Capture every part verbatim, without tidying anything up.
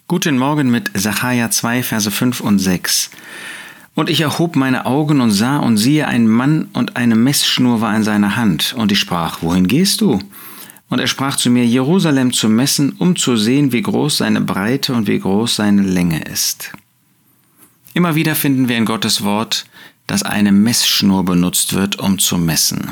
Guten Morgen mit Sacharja zwei, Verse fünf und sechs. Und ich erhob meine Augen und sah, und siehe, ein Mann, und eine Messschnur war in seiner Hand. Und ich sprach: Wohin gehst du? Und er sprach zu mir: Jerusalem zu messen, um zu sehen, wie groß seine Breite und wie groß seine Länge ist. Immer wieder finden wir in Gottes Wort, dass eine Messschnur benutzt wird, um zu messen.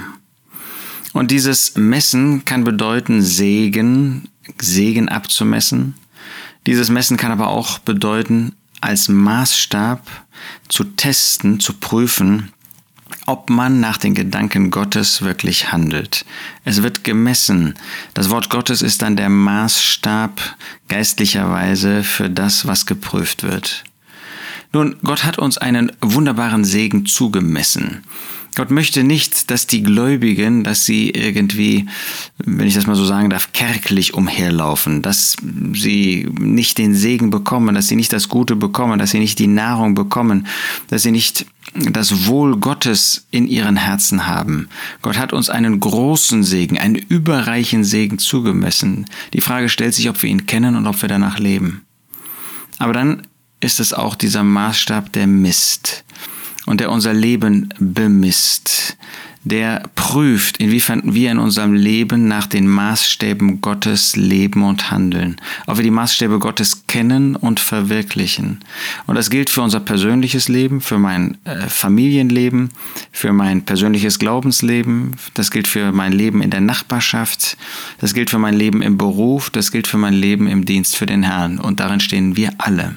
Und dieses Messen kann bedeuten, Segen, Segen abzumessen. Dieses Messen kann aber auch bedeuten, als Maßstab zu testen, zu prüfen, ob man nach den Gedanken Gottes wirklich handelt. Es wird gemessen. Das Wort Gottes ist dann der Maßstab geistlicherweise für das, was geprüft wird. Nun, Gott hat uns einen wunderbaren Segen zugemessen. Gott möchte nicht, dass die Gläubigen, dass sie irgendwie, wenn ich das mal so sagen darf, kärglich umherlaufen, dass sie nicht den Segen bekommen, dass sie nicht das Gute bekommen, dass sie nicht die Nahrung bekommen, dass sie nicht das Wohl Gottes in ihren Herzen haben. Gott hat uns einen großen Segen, einen überreichen Segen zugemessen. Die Frage stellt sich, ob wir ihn kennen und ob wir danach leben. Aber dann ist es auch dieser Maßstab, der misst. Und der unser Leben bemisst, der prüft, inwiefern wir in unserem Leben nach den Maßstäben Gottes leben und handeln, ob wir die Maßstäbe Gottes kennen und verwirklichen. Und das gilt für unser persönliches Leben, für mein äh, Familienleben, für mein persönliches Glaubensleben, das gilt für mein Leben in der Nachbarschaft, das gilt für mein Leben im Beruf, das gilt für mein Leben im Dienst für den Herrn. Und darin stehen wir alle.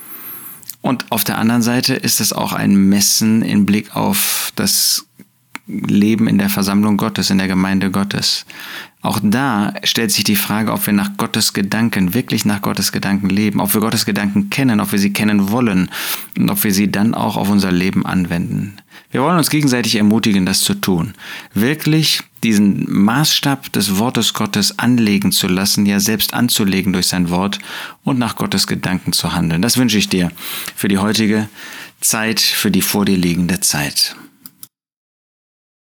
Und auf der anderen Seite ist es auch ein Messen im Blick auf das Leben in der Versammlung Gottes, in der Gemeinde Gottes. Auch da stellt sich die Frage, ob wir nach Gottes Gedanken, wirklich nach Gottes Gedanken leben, ob wir Gottes Gedanken kennen, ob wir sie kennen wollen und ob wir sie dann auch auf unser Leben anwenden. Wir wollen uns gegenseitig ermutigen, das zu tun. Wirklich diesen Maßstab des Wortes Gottes anlegen zu lassen, ja selbst anzulegen durch sein Wort und nach Gottes Gedanken zu handeln. Das wünsche ich dir für die heutige Zeit, für die vor dir liegende Zeit.